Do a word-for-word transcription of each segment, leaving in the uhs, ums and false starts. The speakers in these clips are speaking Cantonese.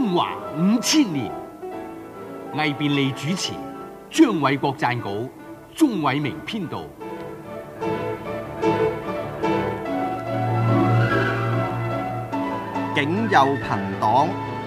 中華五千年，魏便利主持，張偉國撰稿，鍾偉明編導。 境有朋黨。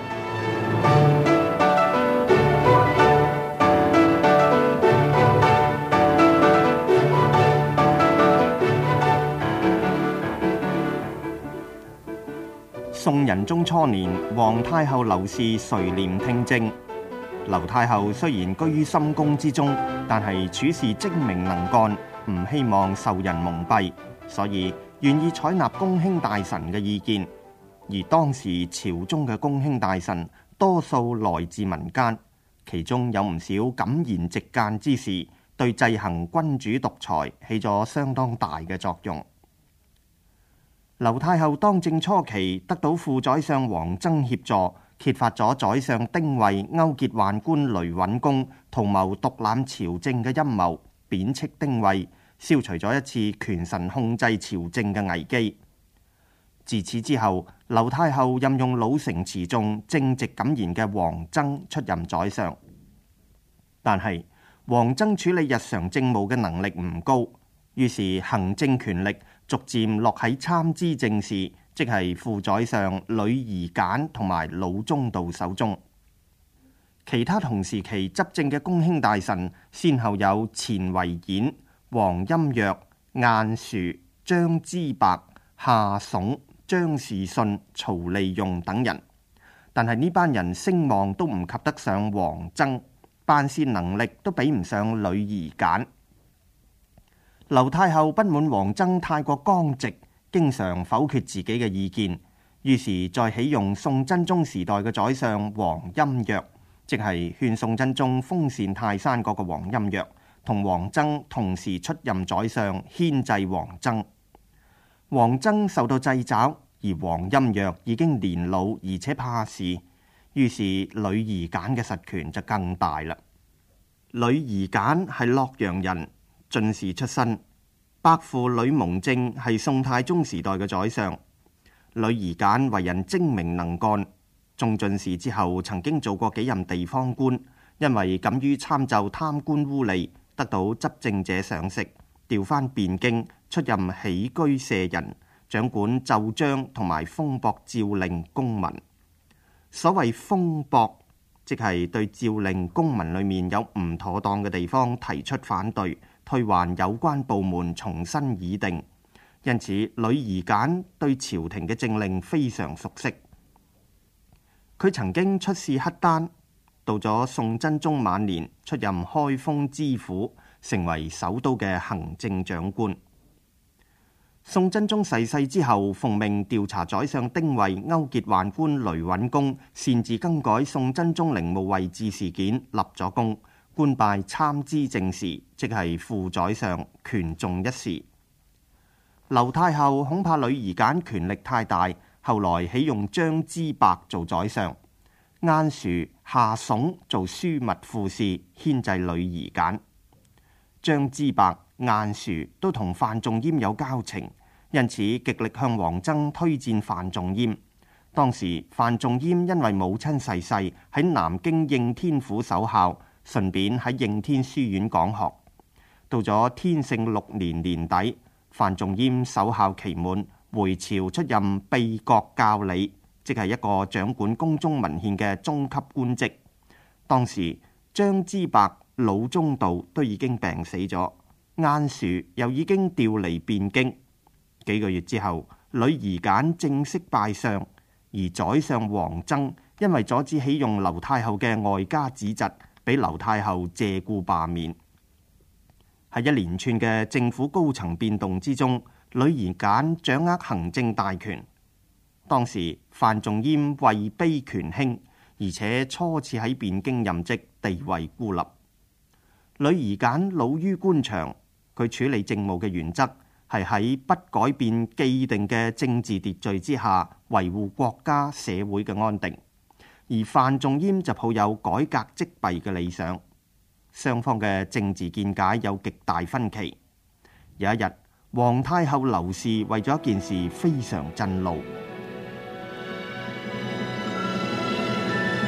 宋仁宗初年，皇太后劉氏垂簾聽政。劉太后雖然居於深宮之中，但係處事精明能幹，唔希望受人蒙蔽，所以願意採納公卿大臣嘅意見。而當時朝中嘅公卿大臣多數來自民間，其中有唔少敢言直諫之士，對制衡君主獨裁起咗相當大嘅作用。劉太后當政初期，得到副宰相王箏協助，揭發咗宰相丁謂勾結宦官雷允公，圖謀獨攬朝政嘅陰謀，貶斥丁謂，消除咗一次權臣控制朝政嘅危機。自此之後，劉太后任用老成持重、正直敢言嘅王箏出任宰相。但係王箏處理日常政務嘅能力唔高，於是行政權力逐漸落喺參知政事，即係副宰相呂夷簡同埋魯中道手中。其他同時期執政嘅公卿大臣，先後有錢維演、王欽若、晏殊、張之白、夏竦、張士信、曹利用等人，但係呢班人聲望都唔及得上王箏，辦事能力都比唔上呂夷簡。劉太后不滿王箏太過剛直，經常否決自己嘅意見，於是再起用宋真宗時代嘅宰相王欽若，即係勸宋真宗封禪泰山嗰個王欽若，同王箏同時出任宰相，牽制王箏。王箏受到掣肘，而王欽若已經年老而且怕事，於是呂夷簡嘅實權就更大啦。呂夷簡係洛陽人，進士出身，伯父呂蒙正係宋太宗時代嘅宰相。呂夷簡為人精明能幹，中進士之後曾經做過幾任地方官，因為敢於參奏貪官污吏，得到執政者賞識，調返汴京出任起居舍人，掌管奏章同埋封駁詔令公文。所謂封駁，即係對詔令公文裏面有唔妥當嘅地方提出反對，退還有關部門重新議定。因此呂夷簡對朝廷嘅政令非常熟悉。佢曾經出仕乞丹，到咗宋真宗晚年出任開封知府，成為首都嘅行政長官。宋真宗逝世之後，奉命調查宰相丁謂勾結宦官雷允公，擅自更改宋真宗陵墓位置事件，立咗功，官拜參知政事，即係副宰相，權重一時。劉太后恐怕呂夷簡權力太大，後來起用張之白做宰相，晏殊、夏竦做樞密副使，牽制呂夷簡。張之白、晏殊都同范仲淹有交情，因此極力向王箏推薦范仲淹。當時范仲淹因為母親逝世，喺南京應天府守孝，順便喺應天書院講學。到咗天聖六年年底，范仲淹守孝期滿，回朝出任秘閣校理，即係一個掌管宮中文獻嘅中級官職。當時張之白、魯中道都已經病死咗，晏殊又已經調離汴京。幾個月之後，呂夷簡正式拜相，而宰相王箏因為阻止起用劉太后嘅外家子侄，俾劉太后借故罷免。喺一連串嘅政府高層變動之中，呂夷簡掌握行政大權。當時范仲淹位卑權輕，而且初次喺汴京任職，地位孤立。呂夷簡老於官場，佢處理政務嘅原則係喺不改變既定嘅政治秩序之下，維護國家社會嘅安定。而范仲淹就抱有改革積弊嘅理想。雙方嘅政治見解有極大分歧。有一日，皇太后劉氏為咗一件事非常震怒。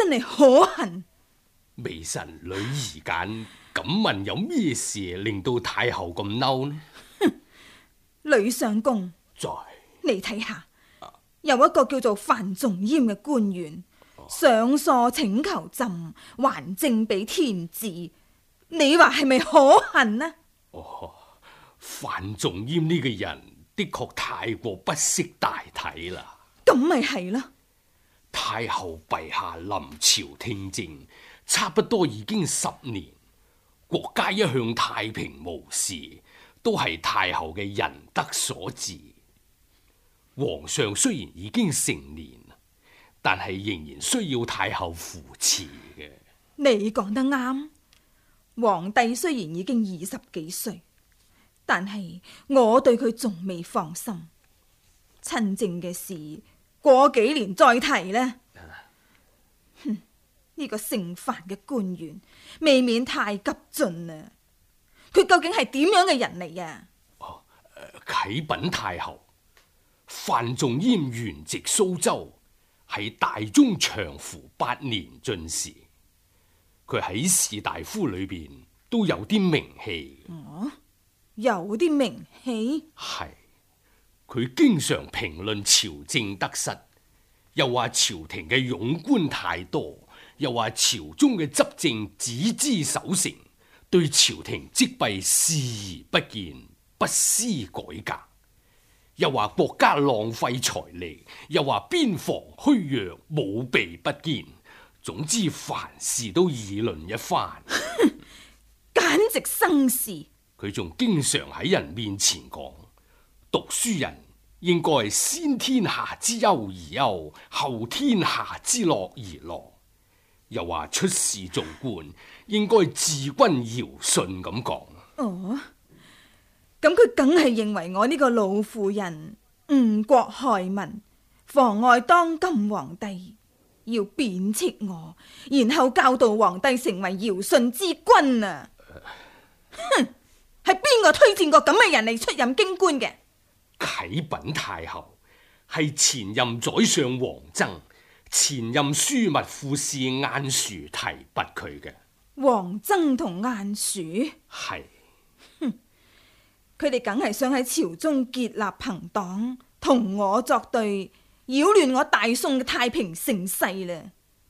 真係可恨。 微臣女兒間敢問有咩事令到太后咁嬲呢？ 呂相公， 在你睇下，有一個叫做范仲淹嘅官員上訴請求朕還政俾天子，你話係咪可恨呢？ 哦，范仲淹呢個人的確太過不識大體啦。 咁咪係咯。 太后陛下臨朝聽政，差不多已經十年，國家一向太平無事，都係太后嘅仁德所致。皇上雖然已經成年，但係仍然需要太后扶持嘅。 你講得啱，皇帝雖然已經二十幾歲，但係我對佢仲未放心。親政嘅事過幾年再提呢。哼，呢個姓范嘅官員未免太急進啦。佢究竟係點樣嘅人嚟啊？ 哦，啟稟太后，范仲淹原籍蘇州，係大中祥符八年進士。佢喺士大夫裏邊都有啲名氣。 哦，有啲名氣？ 係，佢經常評論朝政得失。又話朝廷嘅庸官太多，又話朝中嘅執政只知守成，對朝廷積弊視而不見，不思改革。又話國家浪費財力，又話邊防虛弱，武備不堅。總之凡事都議論一番， 簡直生事。 佢仲經常喺人面前講，讀書人應該先天下之憂而憂，後天下之樂而樂。又話出仕做官應該治君堯舜咁講。 哦，咁佢梗係認為我呢個老婦人誤國害民，妨礙當今皇帝，要貶斥我，然後教導皇帝成為堯舜之君啊！哼，係邊個推薦個咁嘅人嚟出任京官嘅？ 啟稟太后，係前任宰相王曾、前任樞密副使晏殊提拔佢嘅。 王曾同晏殊係， 哼，佢哋梗係想喺朝中結立朋黨，同我作對，擾亂我大宋嘅太平盛世啦。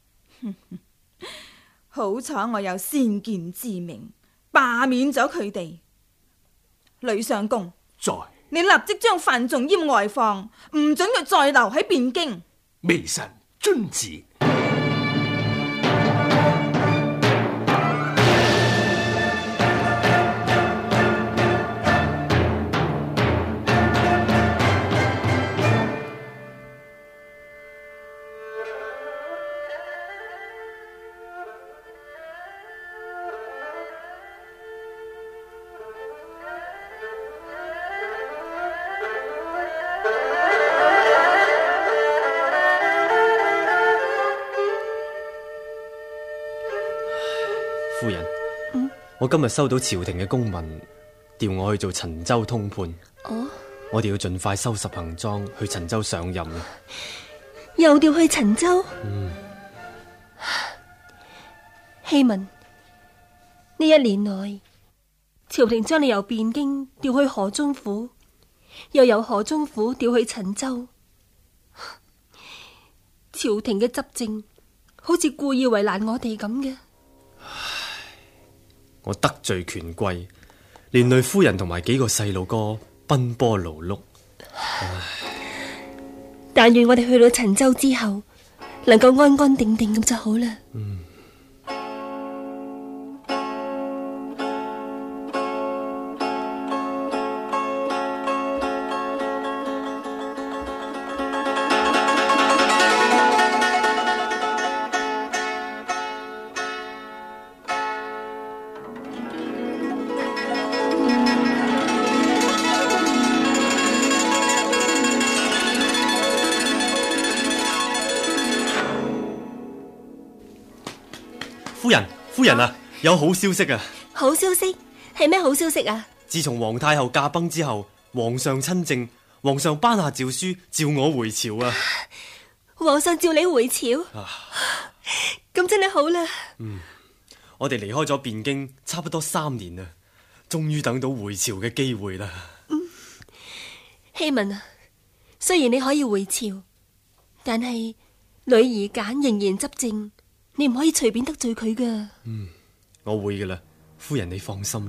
好彩我有先見之明，罷免咗佢哋。呂相公， 在你立即將范仲淹外放，唔准佢再留喺汴京。 微臣遵旨。 夫人， 嗯、 我今日收到朝廷嘅公文，調我去做陳州通判。 哦， 我哋要盡快收拾行裝去陳州上任啦。 又調去陳州？ 嗯， 希文，呢一年內，朝廷將你由汴京調去河中府，又由河中府調去陳州。朝廷嘅執政好似故意為難我哋咁嘅。 我得罪權貴，連累夫人同埋幾個細路哥奔波勞碌。唉， 但願我哋去到陳州之後，能夠安安定定咁就好啦。 嗯。夫人，夫人啊，有好消息啊！ 好消息？係咩好消息啊？ 自從皇太后駕崩之後，皇上親政，皇上頒下詔書，召我回朝啊！ 皇上召你回朝？ 咁真係好啦。 我哋離開咗汴京差不多三年啦，終於等到回朝嘅機會啦。 希文啊，雖然你可以回朝，但係女兒簡仍然執政，你唔可以隨便得罪佢噶。 嗯，我會噶啦，夫人你放心啦。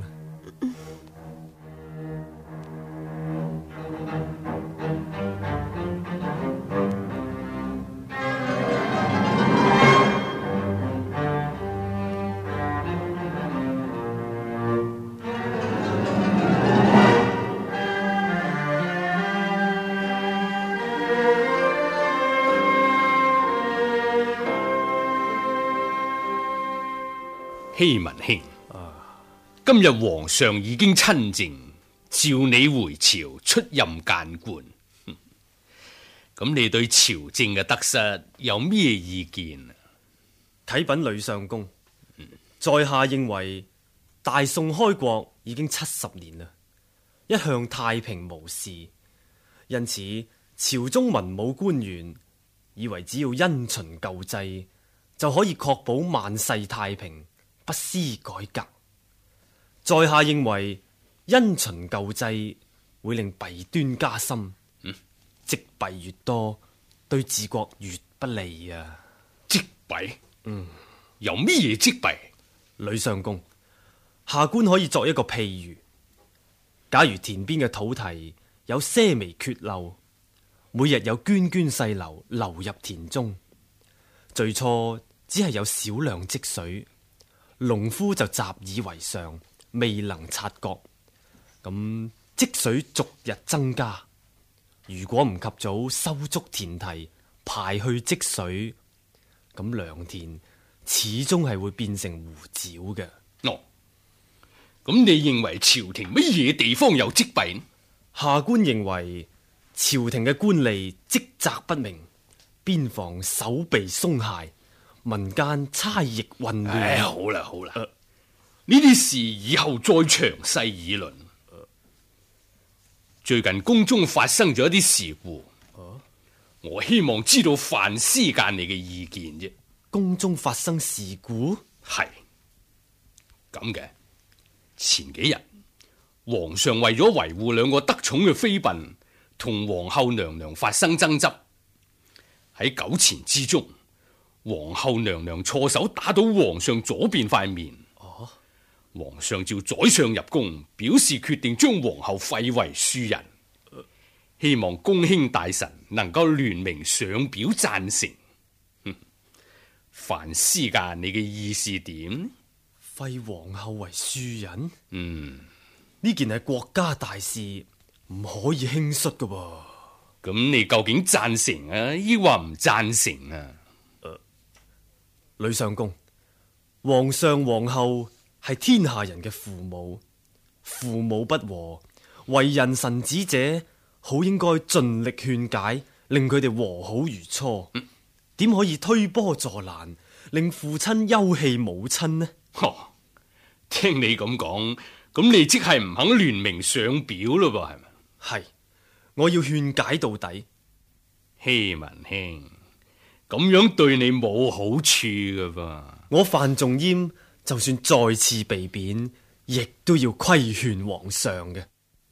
希文兄，今日皇上已經親政，召你回朝出任諫官。咁你對朝政嘅得失有咩意見啊？ 啟稟呂相公，在下認為大宋開國已經七十年啦，一向太平無事，因此朝中文武官員以為只要因循舊制就可以確保萬世太平，不思改革。在下認為因循舊制會令弊端加深，嗯，積弊越多，對治國越不利啊！ 積弊？嗯，有咩嘢積弊？ 呂相公，下官可以作一個譬喻：假如田邊嘅土堤有些微缺漏，每日有涓涓細流流入田中，最初只係有少量積水，農夫就習以為常，未能察覺。咁積水逐日增加，如果唔及早修築田堤，排去積水，咁良田始終係會變成湖沼嘅。 哦，咁你認為朝廷乜嘢地方有積弊？ 下官認為朝廷嘅官吏職責不明，邊防守備鬆懈，民間差役混亂。 唉，好啦好啦，呢啲、呃、事以後再詳細議論。呃、最近宮中發生咗一啲事故，啊、我希望知道范思諫你嘅意見啫。 宮中發生事故？ 係咁嘅。前幾日皇上為咗維護兩個得寵嘅妃嬪，同皇后娘娘發生爭執，喺糾纏之中，皇后娘娘錯手打到皇上左邊塊面。哦，皇上召宰相入宮，表示決定將皇后廢為庶人，呃、希望宮卿大臣能夠聯名上表贊成。哼，范思諫，你嘅意思點？ 廢皇后為庶人？ 嗯， 呢件係國家大事，唔可以輕率噶噃。 咁你究竟贊成啊，抑或唔贊成啊？ 誒，呂相公，皇上皇后係天下人嘅父母，父母不和，為人臣子者好應該盡力勸解，令佢哋和好如初。點、嗯、可以推波助瀾，令父親休棄母親呢？ 哦，聽你咁講，咁你即係唔肯聯名上表咯噃，係咪？ 係，我要勸解到底。 希文兄，咁樣對你冇好處噶噃。 我范仲淹就算再次被貶，亦都要規勸皇上嘅。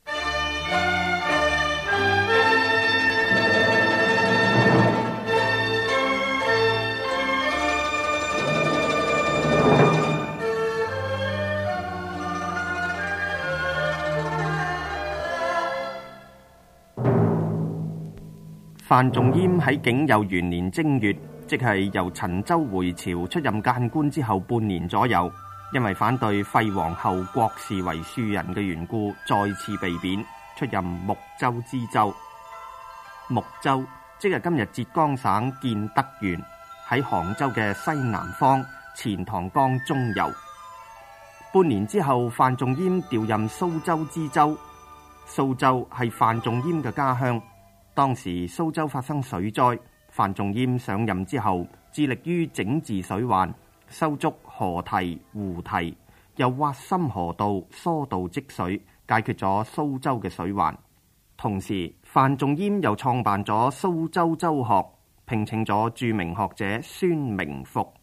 范仲淹喺景佑元年正月，即係由陳州回朝出任諫官之後半年左右，因為反對廢皇后郭氏為庶人嘅緣故，再次被貶，出任睦州知州。睦州即係今日浙江省建德縣，喺杭州嘅西南方，錢塘江中游。半年之後，范仲淹調任蘇州知州。蘇州係范仲淹嘅家鄉。當時蘇州發生水災，范仲淹上任之後，致力於整治水患，修築河堤、湖堤，又挖深河道、疏導積水，解決咗蘇州嘅水患。同時，范仲淹又創辦咗蘇州州學，聘請咗著名學者孫明復，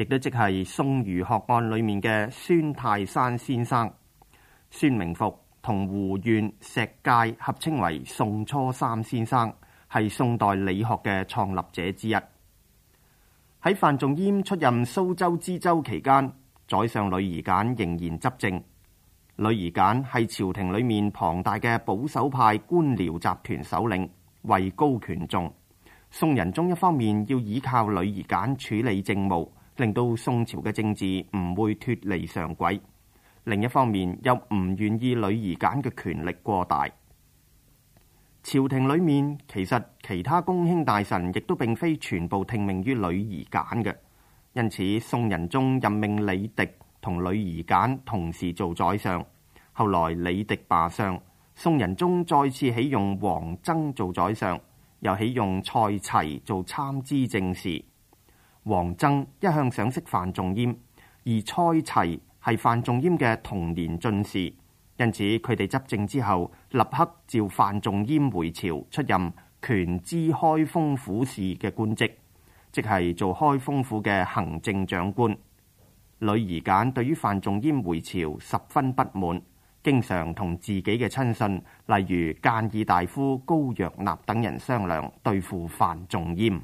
亦都即係宋儒學案裏面嘅孫泰山先生。孫明復同胡願、石介合稱為宋初三先生，係宋代理學嘅創立者之一。喺范仲淹出任蘇州知州期間，宰相呂夷簡仍然執政。呂夷簡係朝廷裏面龐大嘅保守派官僚集團首領，位高權重。宋仁宗一方面要依靠呂夷簡處理政務，令到宋朝嘅政治唔會脫離常軌；另一方面又唔願意呂夷簡嘅權力過大。朝廷裏面其實其他公卿大臣亦都並非全部聽命於呂夷簡嘅，因此宋仁宗任命李迪同呂夷簡同時做宰相。後來李迪罷相，宋仁宗再次起用王箏做宰相，又起用蔡齊做參知政事。王箏一向賞識范仲淹，而蔡齊係范仲淹嘅同年進士，因此佢哋執政之後，立刻召范仲淹回朝出任權知開封府事嘅官職，即係做開封府嘅行政長官。呂夷簡對於范仲淹回朝十分不滿，經常同自己嘅親信，例如諫議大夫高若納等人商量對付范仲淹。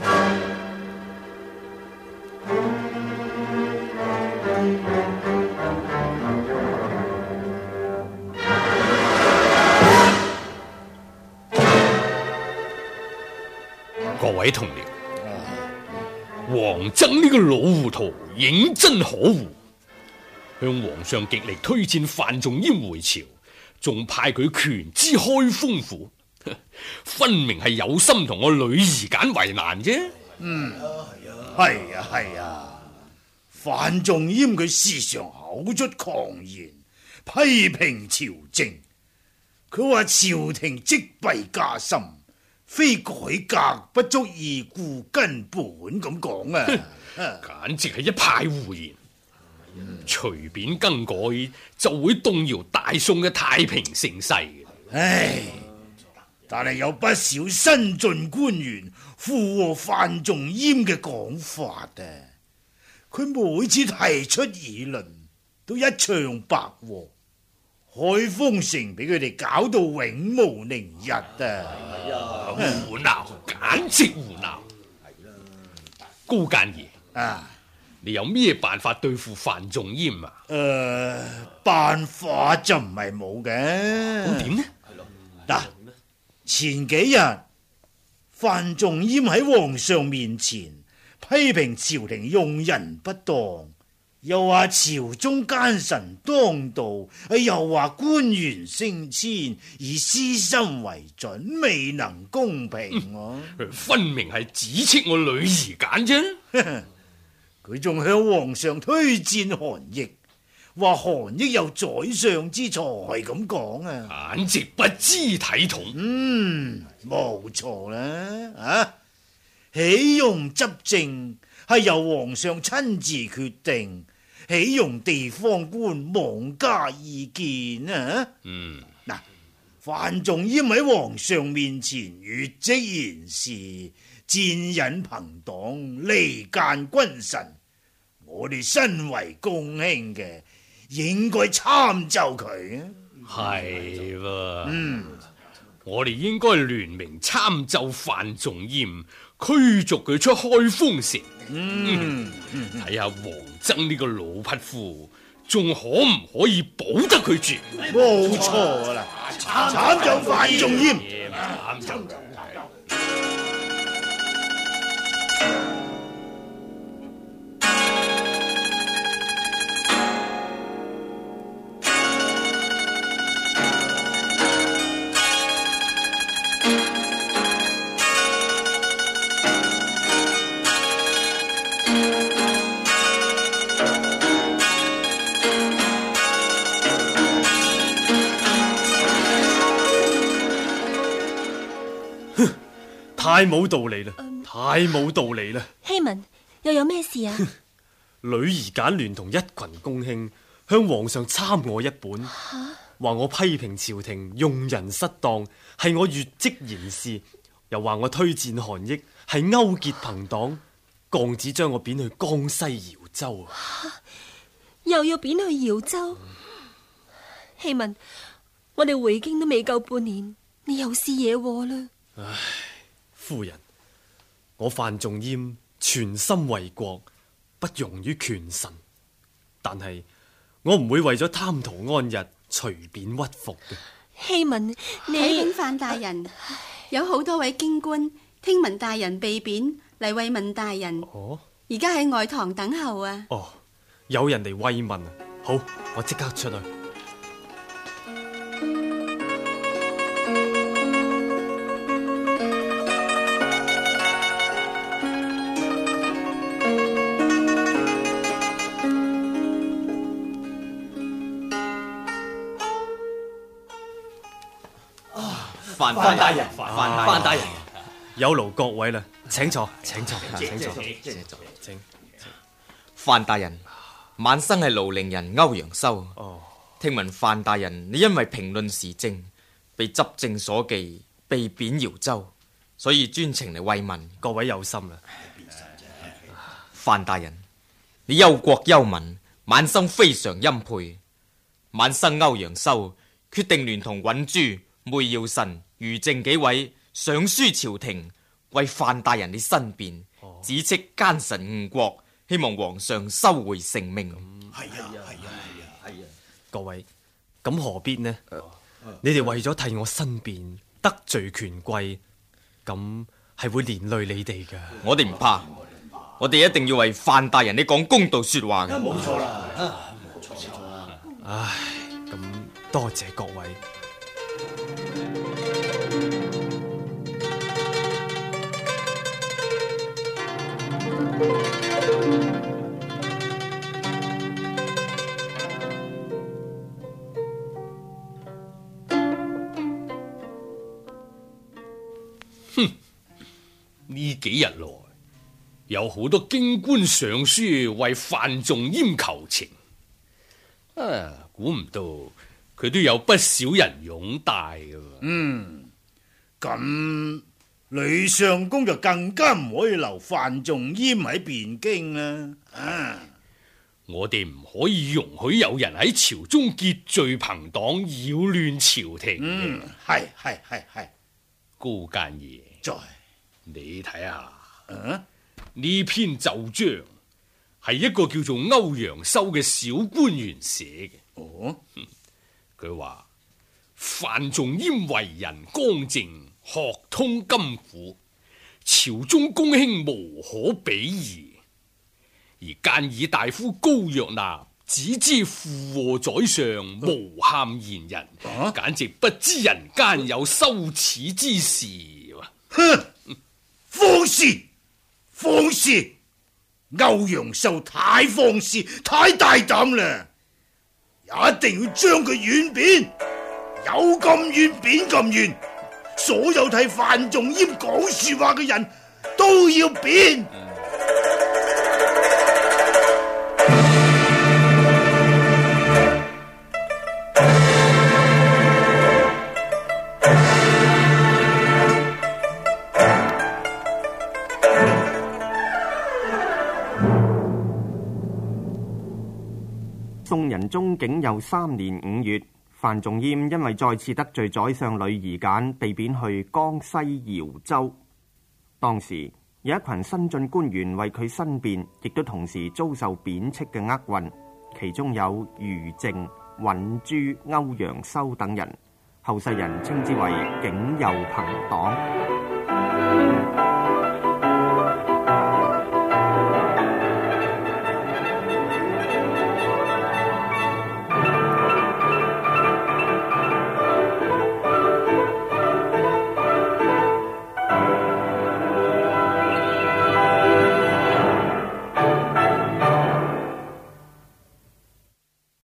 各位同僚，王箏呢個老糊塗認真可惡，向皇上極力推薦范仲淹回朝，仲派佢權知開封府，分明係有心同我呂夷簡為難啫。 嗯，係啊係啊，范仲淹佢時常口出狂言，批評朝政。佢話朝廷積弊加深，非改革不足以固根本咁講啊， 簡直係一派胡言。隨便更改就會動搖大宋嘅太平盛世。 唉，但係有不少新進官員附和范仲淹嘅講法啊！佢每次提出議論都一唱百和，開封城俾佢哋搞到永無寧日啊！ 胡鬧，簡直胡鬧！高諫議啊！ 你有咩辦法對付范仲淹啊？ 誒、呃，辦法就唔係冇嘅。 咁點呢？ 嗱，前幾日范仲淹喺皇上面前批評朝廷用人不當，又話朝中奸臣當道，又話官員升遷以私心為準，未能公平，啊嗯。分明係指斥我呂夷簡啫。 佢仲向皇上推薦韓奕，話韓奕有宰相之才咁講啊， 簡直不知體統。 嗯，冇錯啦，啊，起用執政係由皇上親自決定，起用地方官妄加意見啊。 嗯， 嗱，范仲淹喺皇上面前越職言事，賤引朋黨，離間君臣。我哋身為公卿嘅，應該參奏佢啊。 係喎， 嗯， 我哋應該聯名參奏范仲淹，驅逐佢出開封城。 嗯， 睇下王箏呢個老匹夫，仲可唔可以保得佢住？ 冇錯啦，參奏范仲淹。 參奏。 太冇道理啦！嗯、太冇道理啦！ 希文又有咩事啊？ 呂夷簡聯同一群公卿向皇上參我一本，話我批評朝廷用人失當，係我越職言事，又話我推薦韓奕係勾結朋黨， 降旨將我貶去江西饒州啊！ 又要貶去饒州？希文，我哋回京都未夠半年，你又是惹禍啦！ 唉，夫人，我范仲淹全心為國，不容於權臣，但係我唔會為咗貪圖安逸隨便屈服嘅。 希文， 啟你稟范大人，有好多位京官聽聞大人被貶嚟慰問大人， 哦而家喺外堂等候啊！ 哦，有人嚟慰問啊！好，我即刻出去。 范范大人，范范大人， 有勞各位啦，請坐，請坐，請坐，請。 范大人，晚生係盧陵人歐陽修。 哦， 聽聞范大人你因為評論時政，被執政所忌，被貶饒州，所以專程嚟慰問。 各位有心啦。 范大人，你憂國憂民，晚生非常欽佩。晚生歐陽修決定聯同允珠、梅堯臣、余靖幾位上書朝廷，為范大人你申辯，指斥奸臣誤國，希望皇上收回成命。 係啊，係啊，係啊！ 各位，咁何必呢？你哋為咗替我申辯，得罪權貴，咁係會連累你哋噶。 我哋唔怕，我哋一定要為范大人你講公道說話嘅。 冇錯啦，冇錯啦。 唉，咁多謝各位。 哼，呢幾日來有好多京官上書為范仲淹求情，啊，估唔到佢都有不少人擁戴噶。 嗯，咁呂相公就更加唔可以留范仲淹喺汴京啦。啊， 我哋唔可以容許有人喺朝中結罪朋黨，擾亂朝廷。 嗯，係係係係。 高諫爺， 在你睇下， 啊， 呢篇奏章係一個叫做歐陽修嘅小官員寫嘅。 哦， 佢話范仲淹為人剛正，學通今古，朝中公卿無可比擬。而諫議大夫高若納只知附和宰相，無喊賢人， 啊、 簡直不知人間有羞恥之事。 哼，放肆，放肆！歐陽修太放肆，太大膽啦！一定要將佢軟貶，有咁軟貶咁軟，所有替范仲淹講說話嘅人都要貶。 宋仁宗景佑三年五月，范仲淹因為再次得罪宰相呂夷簡，被貶去江西饒州。當時有一群新進官員為佢申辯，亦都同時遭受貶斥嘅厄運，其中有余靖、允珠、歐陽修等人，後世人稱之為景佑朋黨。